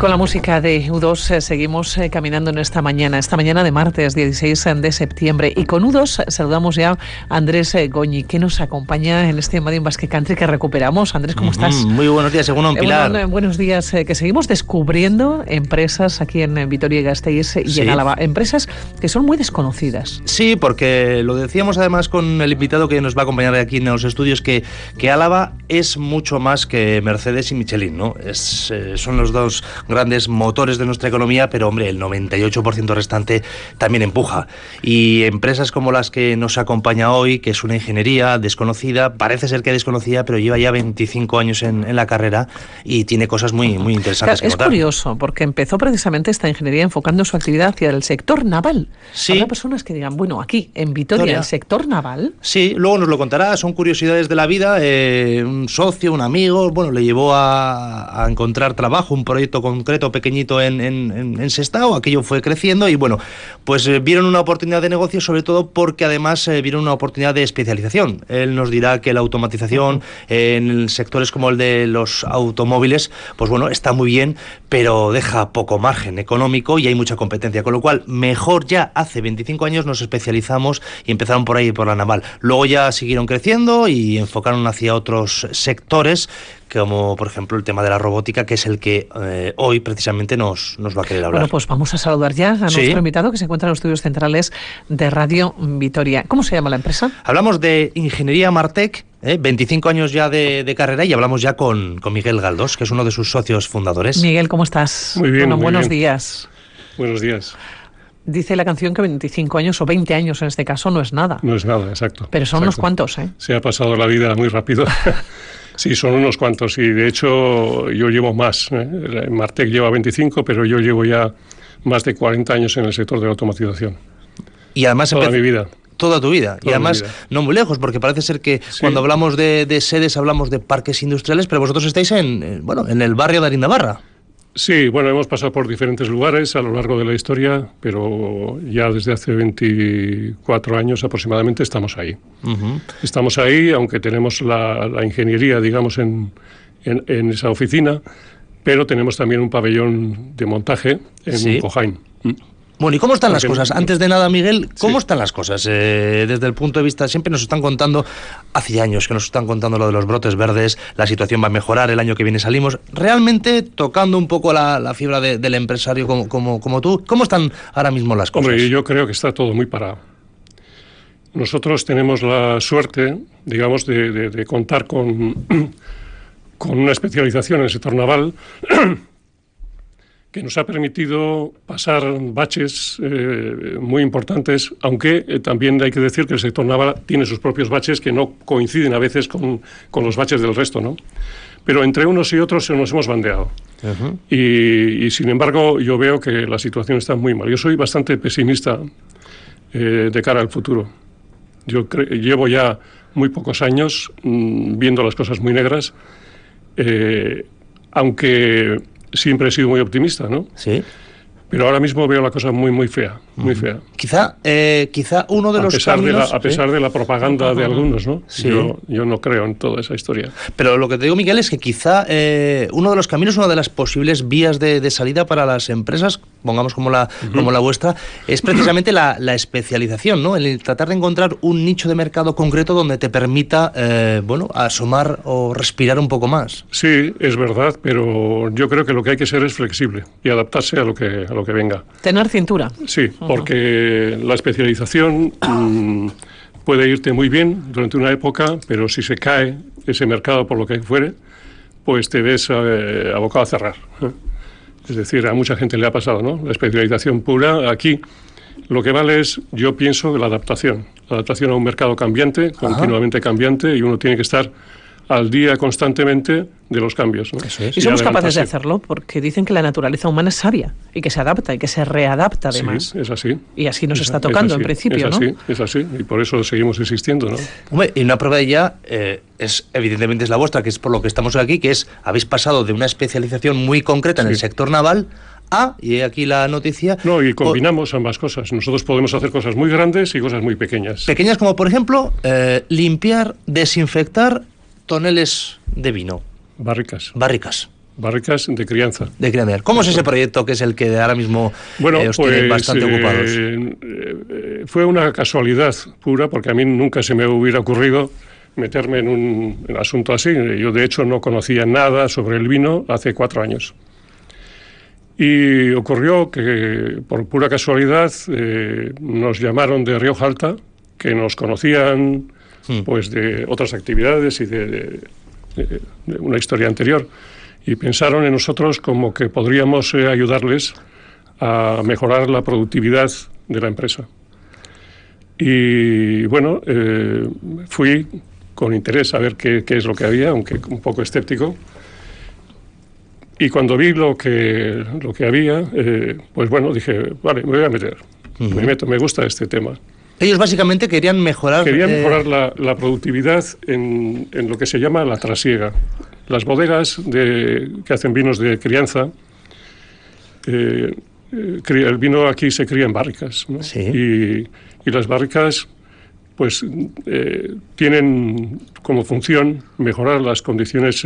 Con la música de U2 seguimos caminando en esta mañana de martes 16 de septiembre. Y con U2 saludamos ya a Andrés Goñi, que nos acompaña en este Madin Basque Country que recuperamos. Andrés, ¿cómo estás? Muy buenos días, según Pilar. Buenos días, que seguimos descubriendo empresas aquí en Vitoria-Gasteiz y en Álava. Empresas que son muy desconocidas. Sí, porque lo decíamos además con el invitado que nos va a acompañar aquí en los estudios, que Álava es mucho más que Mercedes y Michelin, ¿no? Son los dos grandes motores de nuestra economía, pero hombre, el 98% restante también empuja. Y empresas como las que nos acompaña hoy, que es una ingeniería desconocida, parece ser que desconocida, pero lleva ya 25 años en la carrera y tiene cosas muy interesantes que contar. Es curioso, porque empezó precisamente esta ingeniería enfocando su actividad hacia el sector naval. Sí. Habrá personas que digan, bueno, aquí en Vitoria, ¿el sector naval? Sí, luego nos lo contará, son curiosidades de la vida. Un socio, un amigo, bueno, le llevó a encontrar trabajo, un proyecto concreto pequeñito en Sestao, aquello fue creciendo y bueno, pues vieron una oportunidad de negocio, sobre todo porque además vieron una oportunidad de especialización. Él nos dirá que la automatización en sectores como el de los automóviles, pues bueno, está muy bien, pero deja poco margen económico y hay mucha competencia, con lo cual mejor ya hace 25 años nos especializamos y empezaron por ahí, por la naval. Luego ya siguieron creciendo y enfocaron hacia otros sectores, como por ejemplo el tema de la robótica, que es el que hoy precisamente nos va a querer hablar. Bueno, pues vamos a saludar ya a nuestro invitado, que se encuentra en los estudios centrales de Radio Vitoria. ¿Cómo se llama la empresa? Hablamos de Ingeniería Martec, 25 años ya de carrera, y hablamos ya con Miguel Galdós, que es uno de sus socios fundadores. Miguel, ¿cómo estás? Muy bien, muy buenos bien. días. Buenos días. Dice la canción que 25 años o 20 años en este caso no es nada. No es nada, exacto. Pero son unos cuantos, ¿eh? Se ha pasado la vida muy rápido. Sí, son unos cuantos y de hecho yo llevo más. Martec lleva 25, pero yo llevo ya más de 40 años en el sector de la automatización. Y además toda mi vida. Toda tu vida. Toda y además no muy lejos, porque parece ser que cuando hablamos de sedes hablamos de parques industriales, pero vosotros estáis en el barrio de Arindabarra. Sí, bueno, hemos pasado por diferentes lugares a lo largo de la historia, pero ya desde hace 24 años aproximadamente estamos ahí. Estamos ahí, aunque tenemos la ingeniería, digamos, en esa oficina, pero tenemos también un pabellón de montaje en Cojain. Bueno, ¿y cómo están las cosas? Antes de nada, Miguel, ¿cómo están las cosas? Desde el punto de vista, siempre nos están contando, hace años que nos están contando lo de los brotes verdes, la situación va a mejorar, el año que viene salimos. Realmente, tocando un poco la fibra del empresario como tú, ¿cómo están ahora mismo las cosas? Hombre, yo creo que está todo muy parado. Nosotros tenemos la suerte, digamos, de contar con una especialización en el sector naval que nos ha permitido pasar baches muy importantes, aunque también hay que decir que el sector naval tiene sus propios baches que no coinciden a veces con los baches del resto, ¿no? Pero entre unos y otros nos hemos bandeado. Y sin embargo, yo veo que la situación está muy mal. Yo soy bastante pesimista de cara al futuro. Yo llevo ya muy pocos años viendo las cosas muy negras, aunque siempre he sido muy optimista, ¿no? Sí. Pero ahora mismo veo la cosa muy fea, muy fea. Quizá uno de los caminos... A pesar de la propaganda de algunos, ¿no? Sí. Yo no creo en toda esa historia. Pero lo que te digo, Miguel, es que quizá uno de los caminos, una de las posibles vías de salida para las empresas, pongamos como la vuestra, es precisamente la especialización, ¿no? El tratar de encontrar un nicho de mercado concreto donde te permita, asomar o respirar un poco más. Sí, es verdad, pero yo creo que lo que hay que ser es flexible y adaptarse a lo que venga. Tener cintura. Sí, porque la especialización puede irte muy bien durante una época, pero si se cae ese mercado por lo que fuere, pues te ves abocado a cerrar. Es decir, a mucha gente le ha pasado, ¿no? La especialización pura, aquí lo que vale es, yo pienso, la adaptación a un mercado cambiante, continuamente cambiante, y uno tiene que estar al día constantemente de los cambios, ¿no? Y somos capaces de hacerlo, porque dicen que la naturaleza humana es sabia y que se adapta y que se readapta además. Sí, es así. Y así nos está tocando en principio, ¿no? Es así, y por eso seguimos existiendo, ¿no? Hombre, y una prueba de ella evidentemente es la vuestra, que es por lo que estamos aquí, que es, habéis pasado de una especialización muy concreta en el sector naval y aquí la noticia... No, y combinamos ambas cosas. Nosotros podemos hacer cosas muy grandes y cosas muy pequeñas. Pequeñas como, por ejemplo, limpiar, desinfectar toneles de vino. Barricas. barricas de crianza. De crianza. ¿Cómo es ese proyecto que es el que ahora mismo os tiene bastante ocupados? Fue una casualidad pura, porque a mí nunca se me hubiera ocurrido meterme en un asunto así. Yo, de hecho, no conocía nada sobre el vino hace 4 años. Y ocurrió que, por pura casualidad, nos llamaron de Rioja Alta, que nos conocían pues de otras actividades y de una historia anterior, y pensaron en nosotros como que podríamos ayudarles a mejorar la productividad de la empresa. Y bueno, fui con interés a ver qué es lo que había, aunque un poco escéptico. Y cuando vi lo que había, pues bueno, dije, vale, me voy a meter. Me meto, me gusta este tema. Ellos básicamente querían mejorar... la productividad en lo que se llama la trasiega. Las bodegas que hacen vinos de crianza, el vino aquí se cría en barricas, ¿no? Sí. Y las barricas pues tienen como función mejorar las condiciones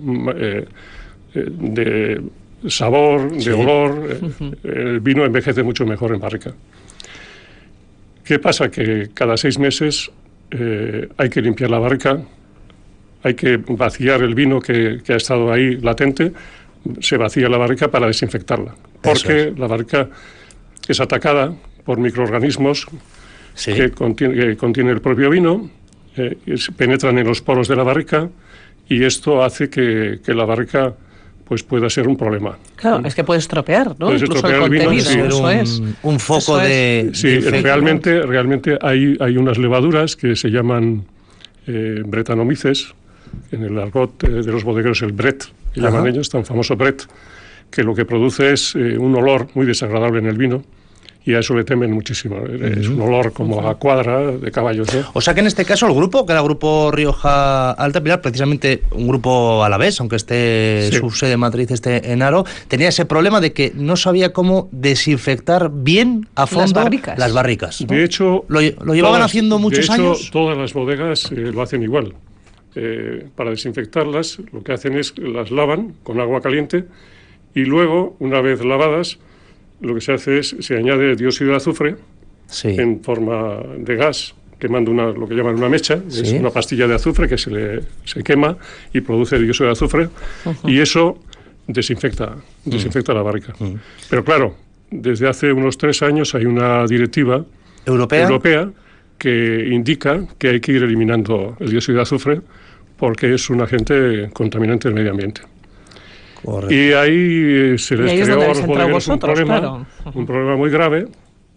de sabor, de olor. El vino envejece mucho mejor en barrica. ¿Qué pasa? Que cada 6 meses hay que limpiar la barrica, hay que vaciar el vino que ha estado ahí latente, se vacía la barrica para desinfectarla, porque la barrica es atacada por microorganismos que contiene el propio vino, penetran en los poros de la barrica, y esto hace que la barrica pues pueda ser un problema. Claro, es que puede estropear, ¿no? Puede Incluso estropear el contenido, el vino, eso es. Un foco de... Sí, realmente hay unas levaduras que se llaman bretanomices, en el argot de los bodegueros el bret, que llaman ellos, tan famoso bret, que lo que produce es un olor muy desagradable en el vino, y a eso le temen muchísimo. Es un olor como a cuadra de caballos, ¿no? O sea que en este caso el grupo, que era el Grupo Rioja Alta, Pilar, precisamente un grupo alavés, aunque su sede matriz esté en Haro, tenía ese problema de que no sabía cómo desinfectar bien a fondo las barricas, ¿no? De hecho... ¿Lo llevaban haciendo muchos años? Todas las bodegas lo hacen igual. Para desinfectarlas, lo que hacen es las lavan con agua caliente, y luego, una vez lavadas, lo que se hace es, se añade dióxido de azufre en forma de gas, quemando lo que llaman una mecha, es una pastilla de azufre que se quema y produce dióxido de azufre, y eso desinfecta la barrica. Pero claro, desde hace unos 3 años hay una directiva europea que indica que hay que ir eliminando el dióxido de azufre porque es un agente contaminante del medio ambiente. Correcto. Y ahí se les creó a los bodegueros un problema muy grave,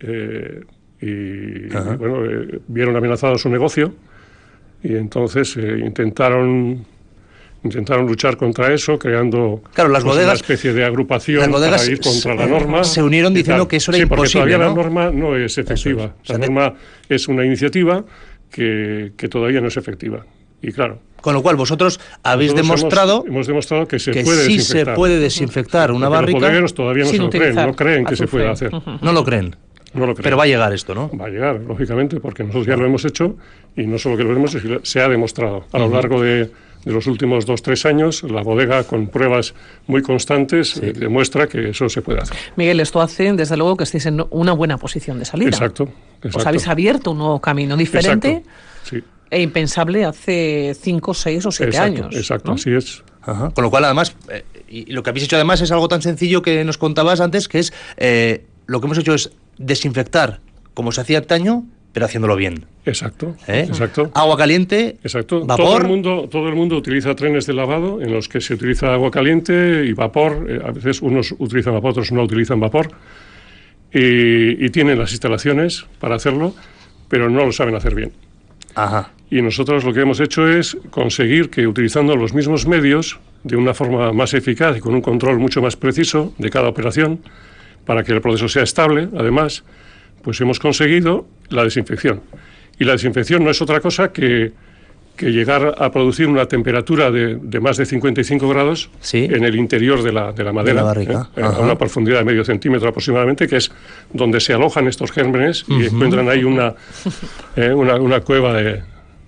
y bueno, vieron amenazado su negocio, y entonces intentaron luchar contra eso, creando una especie de agrupación para ir contra la norma. Se unieron diciendo que eso era imposible, porque todavía, ¿no? La norma no es efectiva. La norma es una iniciativa que todavía no es efectiva. Y claro, con lo cual vosotros habéis demostrado hemos demostrado que se puede desinfectar una barrica. Los bodegueros todavía no se lo creen, no creen que se pueda hacer. No lo creen. Pero va a llegar esto, ¿no? Va a llegar, lógicamente, porque nosotros ya lo hemos hecho, y no solo que lo hemos hecho, se ha demostrado a lo largo de los últimos 2-3 años. La bodega, con pruebas muy constantes, demuestra que eso se puede hacer. Miguel, esto hace, desde luego, que estéis en una buena posición de salida. Exacto. Os habéis abierto un nuevo camino diferente. Sí. E impensable hace 5, 6 o 7 años. Exacto, ¿no? Así es. Con lo cual, además, y lo que habéis hecho además es algo tan sencillo que nos contabas antes, que es lo que hemos hecho es desinfectar como se hacía antaño, pero haciéndolo bien. Exacto. Agua caliente, vapor. Todo el mundo utiliza trenes de lavado en los que se utiliza agua caliente y vapor. A veces unos utilizan vapor, otros no utilizan vapor. Y tienen las instalaciones para hacerlo, pero no lo saben hacer bien. Y nosotros lo que hemos hecho es conseguir que, utilizando los mismos medios, de una forma más eficaz y con un control mucho más preciso de cada operación, para que el proceso sea estable, además, pues hemos conseguido la desinfección. Y la desinfección no es otra cosa que llegar a producir una temperatura de más de 55 grados en el interior de la madera, a una profundidad de medio centímetro aproximadamente, que es donde se alojan estos gérmenes y encuentran ahí una cueva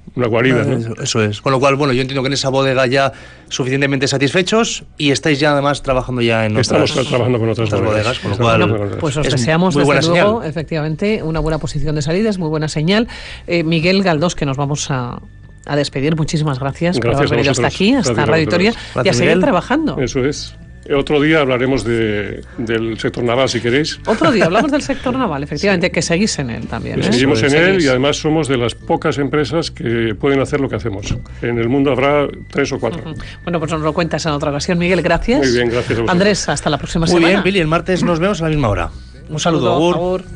una guarida, ¿no? Eso es. Con lo cual, bueno, yo entiendo que en esa bodega ya suficientemente satisfechos y estáis ya además trabajando ya en Estamos trabajando con otras bodegas, con lo cual bueno, pues os deseamos desde luego, efectivamente, una buena posición de salida, es muy buena señal. Miguel Galdós, que nos vamos a despedir, muchísimas gracias por haber venido hasta aquí, hasta Radio Vitoria, y a seguir trabajando. Eso es. Otro día hablaremos del sector naval, si queréis. Otro día hablamos del sector naval, efectivamente, que seguís en él también. Seguimos en él y además somos de las pocas empresas que pueden hacer lo que hacemos. En el mundo habrá 3 o 4. Bueno, pues nos lo cuentas en otra ocasión. Miguel, gracias. Muy bien, gracias a vosotros. Andrés, hasta la próxima semana. Muy bien, Pili, el martes nos vemos a la misma hora. Un saludo, Agur.